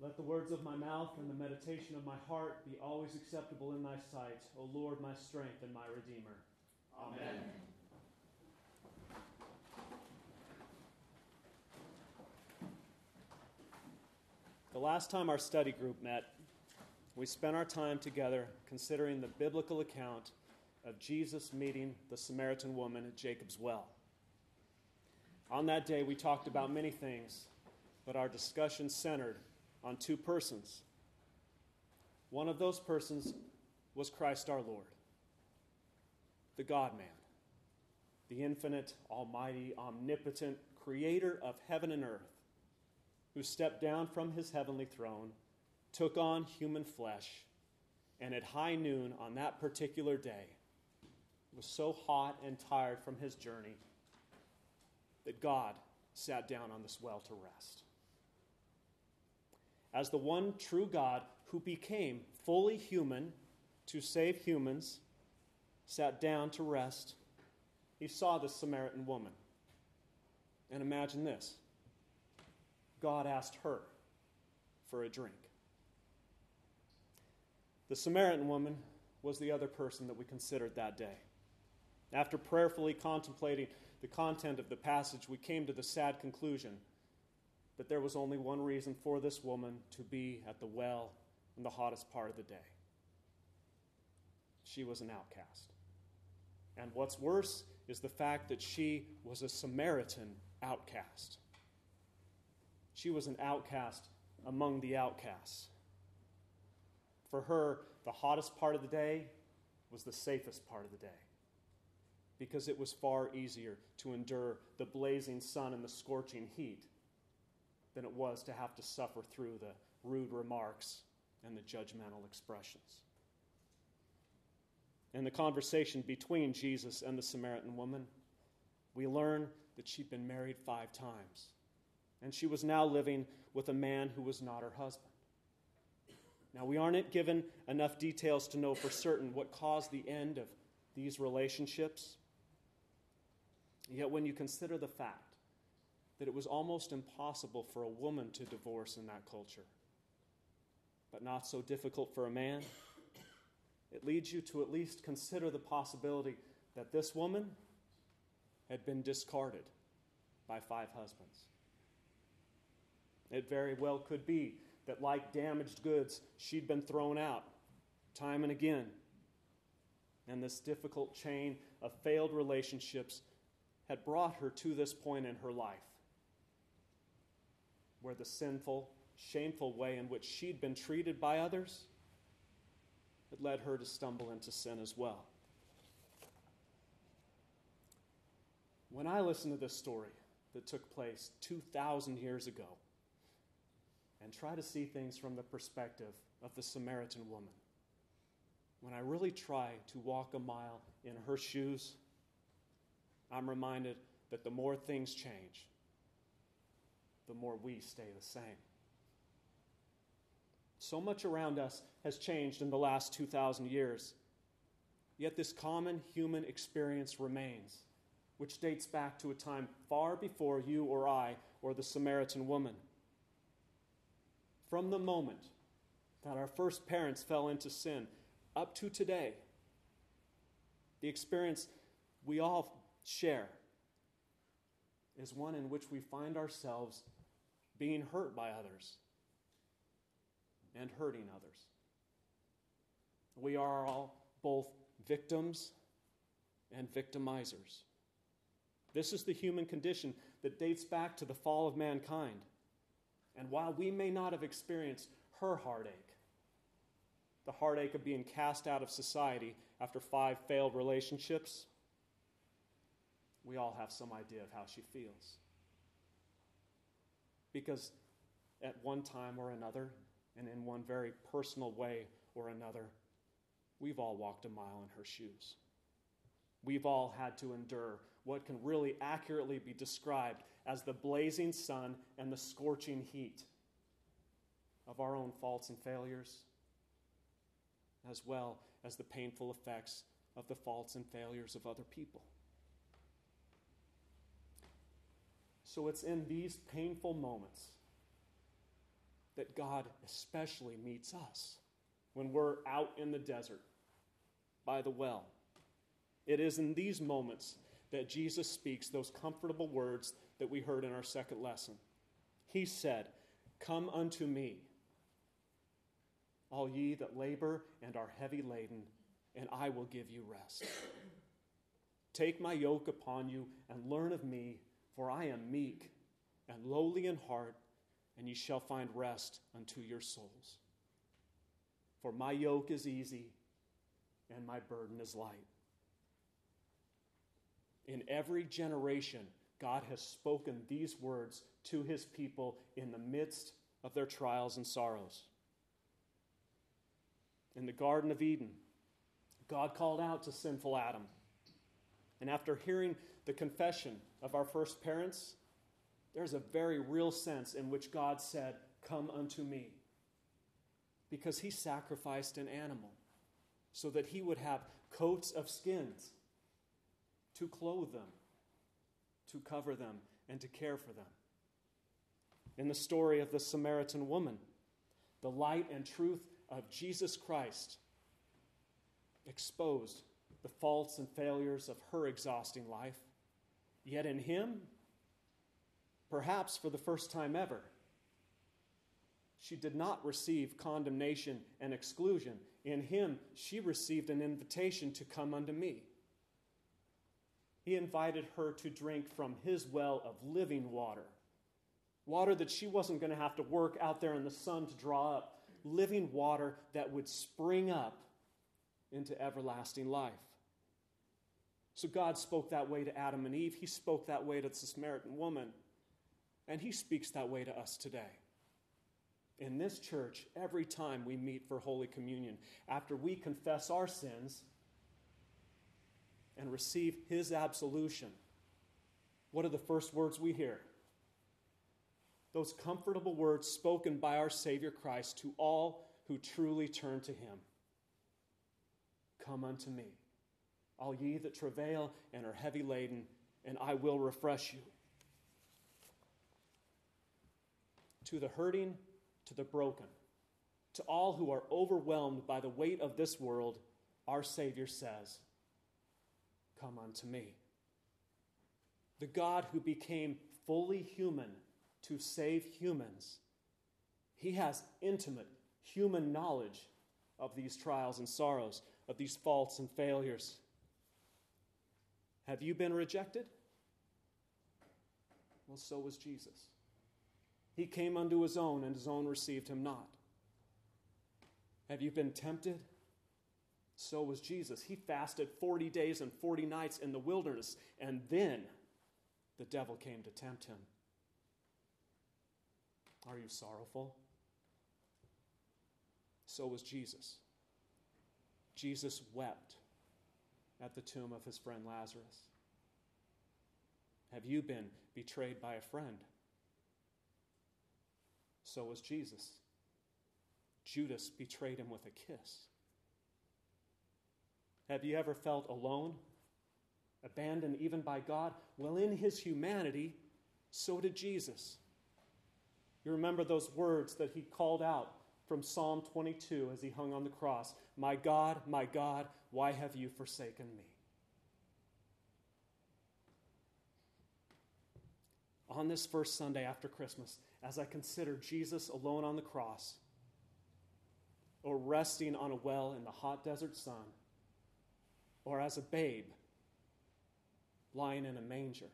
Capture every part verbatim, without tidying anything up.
Let the words of my mouth and the meditation of my heart be always acceptable in thy sight, O Lord, my strength and my Redeemer. Amen. The last time our study group met, we spent our time together considering the biblical account of Jesus meeting the Samaritan woman at Jacob's well. On that day, we talked about many things, but our discussion centered on two persons. One of those persons was Christ our Lord, the God-man, the infinite, almighty, omnipotent creator of heaven and earth, who stepped down from his heavenly throne, took on human flesh, and at high noon on that particular day was so hot and tired from his journey that God sat down on this well to rest. As the one true God who became fully human to save humans, sat down to rest, he saw the Samaritan woman. And imagine this. God asked her for a drink. The Samaritan woman was the other person that we considered that day. After prayerfully contemplating the content of the passage, we came to the sad conclusion that there was only one reason for this woman to be at the well in the hottest part of the day. She was an outcast. And what's worse is the fact that she was a Samaritan outcast. She was an outcast among the outcasts. For her, the hottest part of the day was the safest part of the day, because it was far easier to endure the blazing sun and the scorching heat than it was to have to suffer through the rude remarks and the judgmental expressions. In the conversation between Jesus and the Samaritan woman, we learn that she'd been married five times, and she was now living with a man who was not her husband. Now, we aren't given enough details to know for certain what caused the end of these relationships. Yet when you consider the fact that it was almost impossible for a woman to divorce in that culture, but not so difficult for a man, it leads you to at least consider the possibility that this woman had been discarded by five husbands. It very well could be that, like damaged goods, she'd been thrown out time and again. And this difficult chain of failed relationships had brought her to this point in her life, where the sinful, shameful way in which she'd been treated by others had led her to stumble into sin as well. When I listen to this story that took place two thousand years ago and try to see things from the perspective of the Samaritan woman, when I really try to walk a mile in her shoes, I'm reminded that the more things change, the more we stay the same. So much around us has changed in the last two thousand years, yet this common human experience remains, which dates back to a time far before you or I or the Samaritan woman. From the moment that our first parents fell into sin up to today, the experience we all share is one in which we find ourselves being hurt by others and hurting others. We are all both victims and victimizers. This is the human condition that dates back to the fall of mankind. And while we may not have experienced her heartache, the heartache of being cast out of society after five failed relationships, we all have some idea of how she feels. Because at one time or another, and in one very personal way or another, we've all walked a mile in her shoes. We've all had to endure what can really accurately be described as the blazing sun and the scorching heat of our own faults and failures, as well as the painful effects of the faults and failures of other people. So it's in these painful moments that God especially meets us when we're out in the desert by the well. It is in these moments that Jesus speaks those comfortable words that we heard in our second lesson. He said, "Come unto me, all ye that labor and are heavy laden, and I will give you rest. Take my yoke upon you and learn of me, for I am meek and lowly in heart, and ye shall find rest unto your souls. For my yoke is easy and my burden is light." In every generation, God has spoken these words to his people in the midst of their trials and sorrows. In the Garden of Eden, God called out to sinful Adam. And after hearing the confession of our first parents, there's a very real sense in which God said, "Come unto me," because he sacrificed an animal so that he would have coats of skins to clothe them, to cover them, and to care for them. In the story of the Samaritan woman, the light and truth of Jesus Christ exposed the faults and failures of her exhausting life. Yet in him, perhaps for the first time ever, she did not receive condemnation and exclusion. In him, she received an invitation to come unto me. He invited her to drink from his well of living water, water that she wasn't going to have to work out there in the sun to draw up, living water that would spring up into everlasting life. So God spoke that way to Adam and Eve. He spoke that way to the Samaritan woman. And he speaks that way to us today. In this church, every time we meet for Holy Communion, after we confess our sins and receive his absolution, what are the first words we hear? Those comfortable words spoken by our Savior Christ to all who truly turn to him. "Come unto me, all ye that travail and are heavy laden, and I will refresh you." To the hurting, to the broken, to all who are overwhelmed by the weight of this world, our Savior says, "Come unto me." The God who became fully human to save humans, he has intimate human knowledge of these trials and sorrows, of these faults and failures. Have you been rejected? Well, so was Jesus. He came unto his own, and his own received him not. Have you been tempted? So was Jesus. He fasted forty days and forty nights in the wilderness, and then the devil came to tempt him. Are you sorrowful? So was Jesus. Jesus wept at the tomb of his friend Lazarus. Have you been betrayed by a friend? So was Jesus. Judas betrayed him with a kiss. Have you ever felt alone, abandoned even by God? Well, in his humanity, so did Jesus. You remember those words that he called out from Psalm twenty-two as he hung on the cross. "My God, my God, why have you forsaken me?" On this first Sunday after Christmas, as I consider Jesus alone on the cross, or resting on a well in the hot desert sun, or as a babe lying in a manger,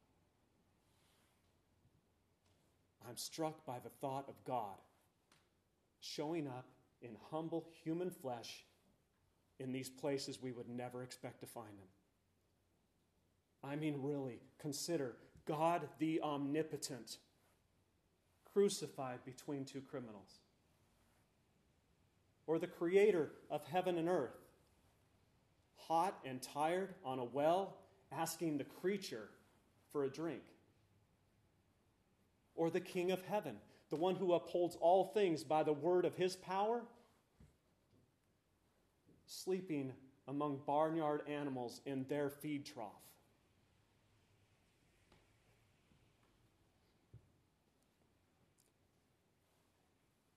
I'm struck by the thought of God showing up in humble human flesh in these places we would never expect to find him. I mean, really, consider God the omnipotent crucified between two criminals. Or the creator of heaven and earth, hot and tired on a well, asking the creature for a drink. Or the King of heaven, the one who upholds all things by the word of his power, sleeping among barnyard animals in their feed trough.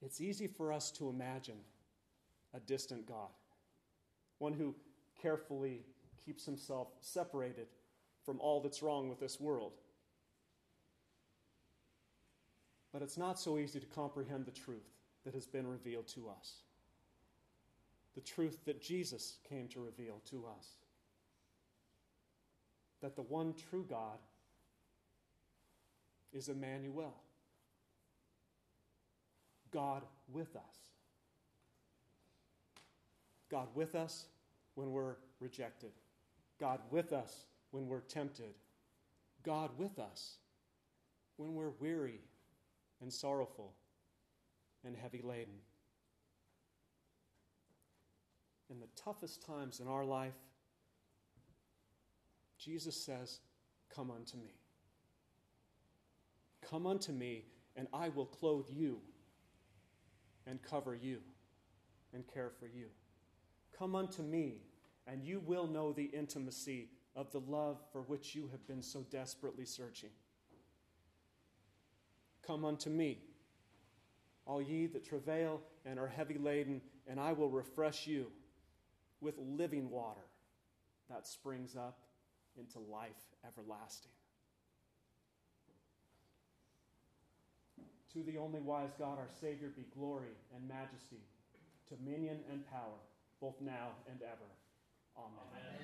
It's easy for us to imagine a distant God, one who carefully keeps himself separated from all that's wrong with this world. But it's not so easy to comprehend the truth that has been revealed to us. The truth that Jesus came to reveal to us. That the one true God is Emmanuel. God with us. God with us when we're rejected. God with us when we're tempted. God with us when we're weary and sorrowful and heavy laden. In the toughest times in our life, Jesus says, "Come unto me. Come unto me, and I will clothe you and cover you and care for you. Come unto me, and you will know the intimacy of the love for which you have been so desperately searching. Come unto me, all ye that travail and are heavy laden, and I will refresh you with living water that springs up into life everlasting." To the only wise God, our Savior, be glory and majesty, dominion and power, both now and ever. Amen. Amen.